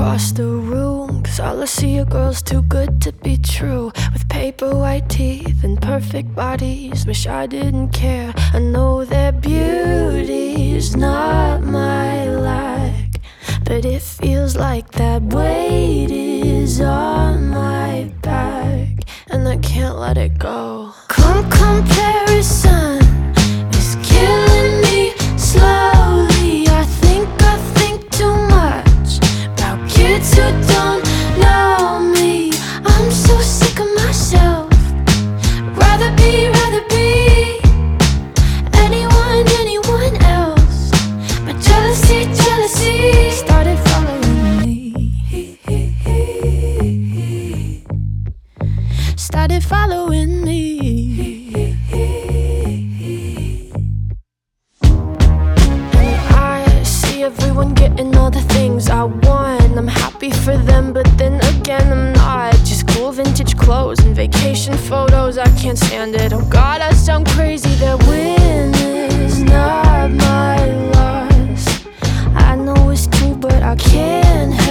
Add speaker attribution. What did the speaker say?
Speaker 1: across the room, 'cause all I see are girls too good to be true, with paper white teeth and perfect bodies. Wish I didn't care. I know their beauty's not my lack, but it feels like that weight is on my back, and I can't let it go. Comparison is killing me slowly. I think too much about kids who don't know me. I'm so sick of myself. Rather be anyone else. But jealousy started following me. Started following me. And I see everyone getting all the things I want. I'm happy for them, but then again I'm not. Just cool vintage clothes and vacation photos, I can't stand it. Oh God, I sound crazy. That win is not my loss. I know it's true, but I can't